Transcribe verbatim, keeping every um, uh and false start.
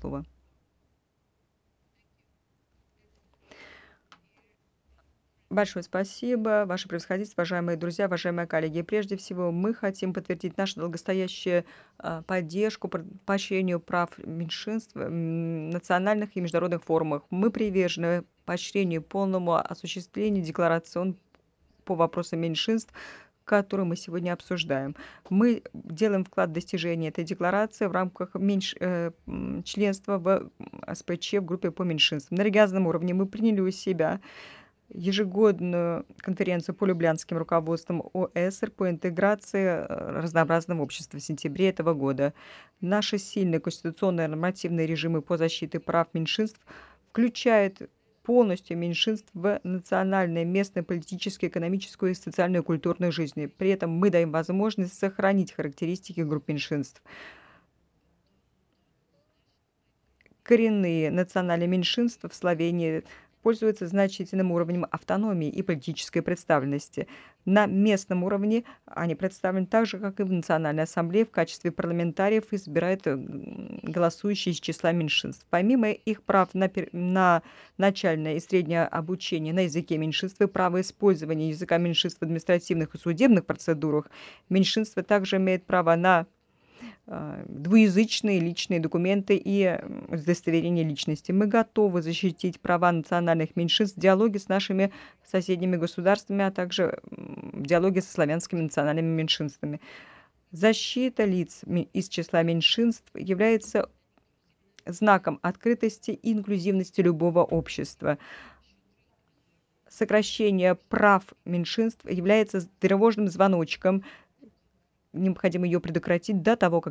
слово. Большое спасибо, Ваше Превосходительство, уважаемые друзья, уважаемые коллеги. Прежде всего, мы хотим подтвердить нашу долгостоящую а, поддержку по поощрению прав меньшинств в национальных и международных форумах. Мы привержены поощрению полному осуществлению декларацион по вопросам меньшинств, которую мы сегодня обсуждаем. Мы делаем вклад в достижение этой декларации в рамках меньш... э, м, членства в СПЧ в группе по меньшинствам. На региональном уровне мы приняли у себя ежегодную конференцию по Люблянским руководством ОЭСР по интеграции э, разнообразного общества в сентябре этого года. Наши сильные конституционные нормативные режимы по защите прав меньшинств включают полностью меньшинств в национальной, местной, политической, экономическую, социальную и культурную жизни. При этом мы даем возможность сохранить характеристики групп меньшинств. Коренные национальные меньшинства в Словении пользуются значительным уровнем автономии и политической представленности. На местном уровне они представлены так же, как и в Национальной ассамблее в качестве парламентариев избирают э, м, голосующие из числа меньшинств. Помимо их прав на, пер- на начальное и среднее обучение на языке меньшинства и право использования языка меньшинств в административных и судебных процедурах, меньшинство также имеет право на а, двуязычные личные документы и м, удостоверение личности. Мы готовы защитить права национальных меньшинств в диалоге с нашими соседними государствами, а также м, в диалоге со славянскими национальными меньшинствами. Защита лиц ми- из числа меньшинств является знаком открытости и инклюзивности любого общества. Сокращение прав меньшинств является тревожным звоночком. Необходимо ее предотвратить до того, как